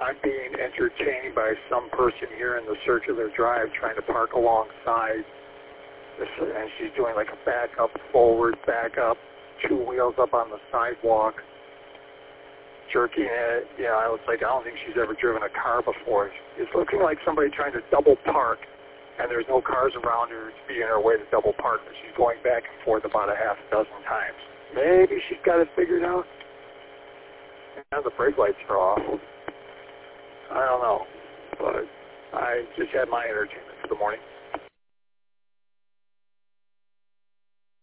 I'm being entertained by some person here in the circular drive trying to park alongside this, and she's doing like a back up, forward, back up, two wheels up on the sidewalk, jerking it. Yeah, I was like, I don't think she's ever driven a car before. It's looking like somebody trying to double park, and there's no cars around her to be in her way to double park, but she's going back and forth about a half dozen times. Maybe she's got it figured out. And the brake lights are off. I don't know, but I just had my entertainment for the morning.